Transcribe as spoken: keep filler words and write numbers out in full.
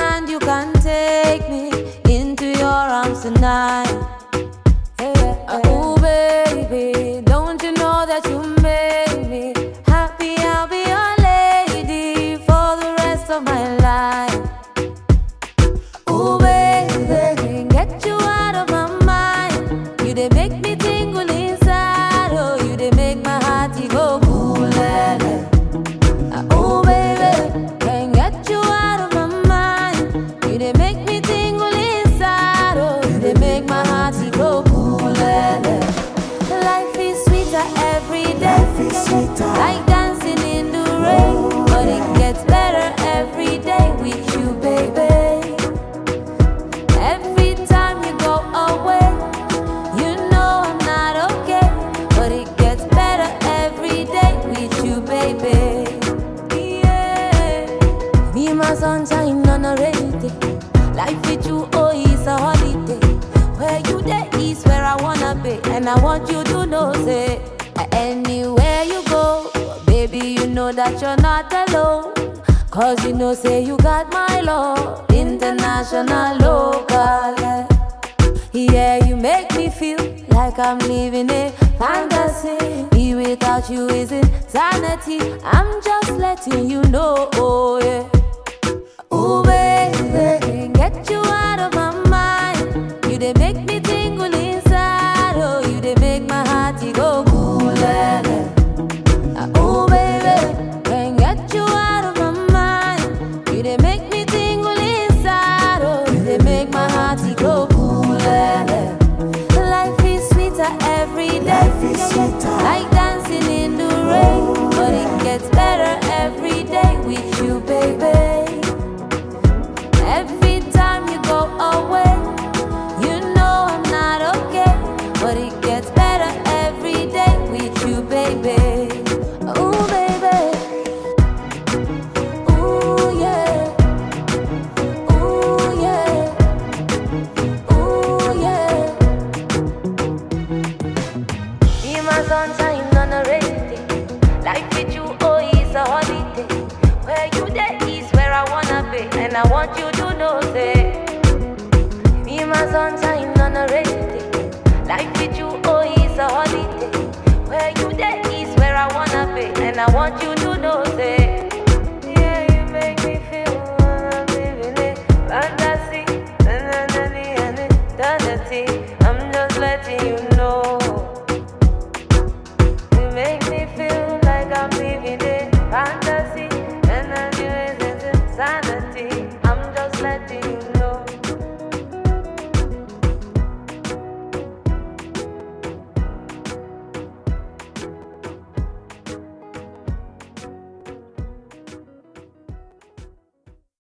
hand, you can take me into your arms tonight. Yeah, yeah. Oh baby, don't you know that you make me happy? I'll be your lady for the rest of my life. Oh baby, get you out of my mind. You they make me tingle inside. Oh, you they make my heart go cool. Oh baby, can't get you out of my mind. You they make me tingle inside. Oh, you they make my heart go cool. Life is sweeter every day. Life is sweeter. Like dancing in the rain, but it gets better every day with you, baby. Every time you go away, you know I'm not okay, but it gets better every day with you, baby. Yeah, be my sunshine on a rainy day. Life with you, oh, it's a holiday. Where you there is where I wanna be, and I want you to know, say, anywhere you go, baby, you know that you're not alone. Cause you know, say you got my love, international, local. Yeah, you make me feel like I'm living a fantasy. Me without you is insanity. I'm just letting you know, oh yeah. Oh baby, get you out of my mind. You they make me tingle inside. Oh, you they make my heart go cool. Oh baby, can't get you out of my mind. You they make me tingle inside. Oh, you they make my heart go cool. Life is sweeter every day. Life is sweeter. Like dancing in the rain, but it gets better every day with you, baby. Every time you go away, you know I'm not okay, but it gets better every day with you, baby. Oh baby, ooh yeah, ooh yeah, ooh yeah. Be my sunshine on a rainy day. Life with you, oh, it's a holiday. Where you there is where I wanna be, and I want you to know, say, be my sunshine on a rainy day. Life with you, oh, it's a holiday. Where you there is where I wanna be, and I want you to know, say, yeah, you make me feel I'm living it fantasy, and eternity. I'm just letting you know. You make me feel like I'm living it fantasy, and I knew it's insanity.